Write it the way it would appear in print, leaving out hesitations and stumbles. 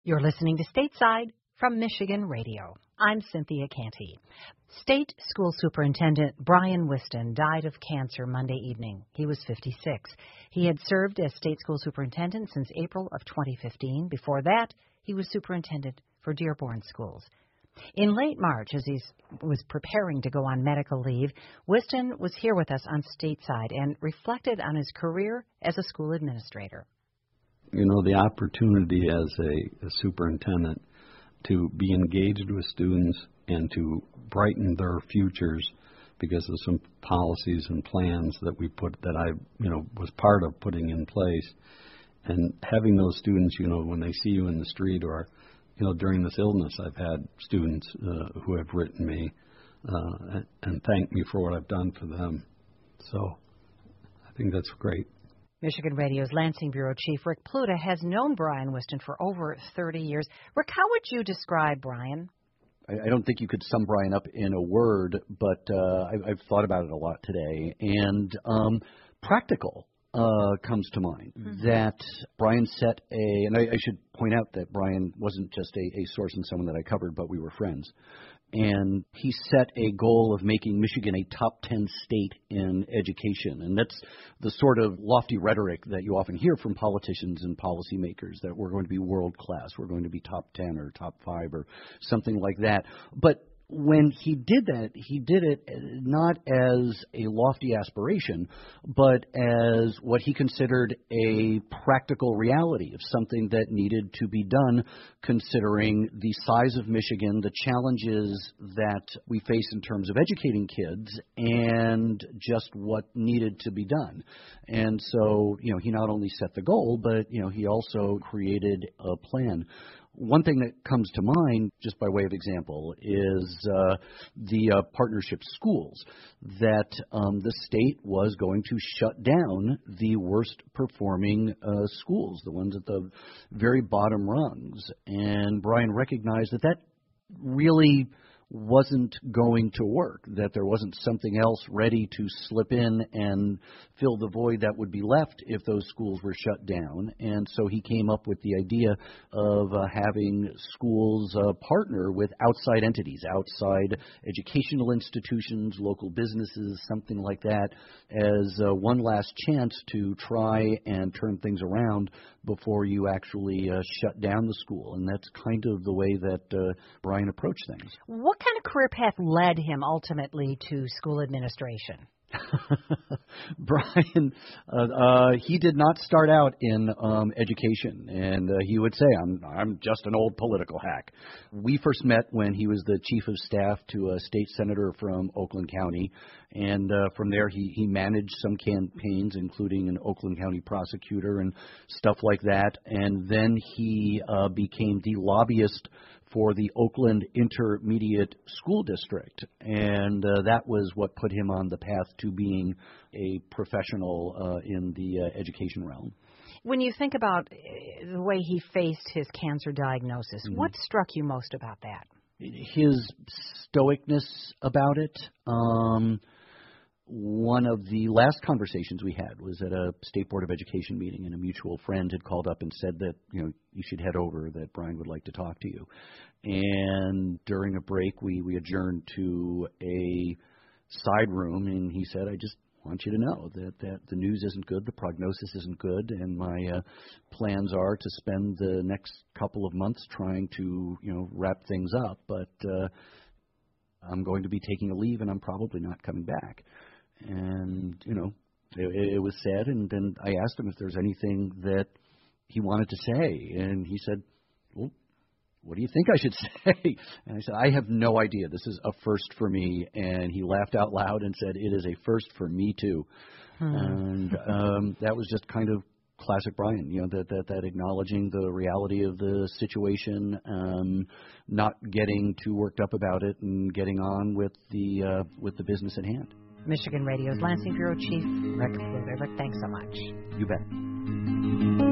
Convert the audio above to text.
You're listening to Stateside from Michigan Radio. I'm Cynthia Canty. State School Superintendent Brian Whiston died of cancer Monday evening. He was 56. He had served as state school superintendent since April of 2015. Before that, he was superintendent for Dearborn Schools. In late March, as he was preparing to go on medical leave, Whiston was here with us on Stateside and reflected on his career as a school administrator. You know, the opportunity as a superintendent to be engaged with students and to brighten their futures because of some policies and plans that we put, that I, was part of putting in place. And having those students, when they see you in the street or, during this illness, I've had students who have written me and thanked me for what I've done for them. So I think that's great. Michigan Radio's Lansing Bureau Chief Rick Pluta has known Brian Whiston for over 30 years. Rick, how would you describe Brian? I don't think you could sum Brian up in a word, but I've thought about it a lot today. And practical comes to mind. Mm-hmm. That Brian set and I should point out that Brian wasn't just a source and someone that I covered, but we were friends. And he set a goal of making Michigan a top 10 state in education. And that's the sort of lofty rhetoric that you often hear from politicians and policymakers, that we're going to be world class, we're going to be top 10 or top 5 or something like that. But when he did that, he did it not as a lofty aspiration, but as what he considered a practical reality of something that needed to be done, considering the size of Michigan, the challenges that we face in terms of educating kids, and just what needed to be done. And so, he not only set the goal, but, he also created a plan. One thing that comes to mind, just by way of example, is the partnership schools, that the state was going to shut down the worst performing schools, the ones at the very bottom rungs. And Brian recognized that really wasn't going to work, that there wasn't something else ready to slip in and fill the void that would be left if those schools were shut down. And so he came up with the idea of having schools partner with outside entities, outside educational institutions, local businesses, something like that, as one last chance to try and turn things around before you actually shut down the school. And that's kind of the way that Brian approached things. What kind of career path led him ultimately to school administration? Brian, he did not start out in education, and he would say, I'm just an old political hack. We first met when he was the chief of staff to a state senator from Oakland County, and from there he managed some campaigns, including an Oakland County prosecutor and stuff like that, and then he became the lobbyist for the Oakland Intermediate School District, and that was what put him on the path to being a professional in the education realm. When you think about the way he faced his cancer diagnosis, what struck you most about that? His stoicness about it. One of the last conversations we had was at a State Board of Education meeting, and a mutual friend had called up and said that, you should head over, that Brian would like to talk to you. And during a break, we adjourned to a side room, and he said, I just want you to know that the news isn't good, the prognosis isn't good, and my plans are to spend the next couple of months trying to, wrap things up, but I'm going to be taking a leave, and I'm probably not coming back. And, it was sad, and then I asked him if there's anything that he wanted to say, and he said, well, what do you think I should say? And I said, I have no idea. This is a first for me. And he laughed out loud and said, it is a first for me, too. And that was just kind of classic Brian, that acknowledging the reality of the situation, not getting too worked up about it, and getting on with the business at hand. Michigan Radio's Lansing Bureau Chief Rick Pluta. Rick, thanks so much. You bet.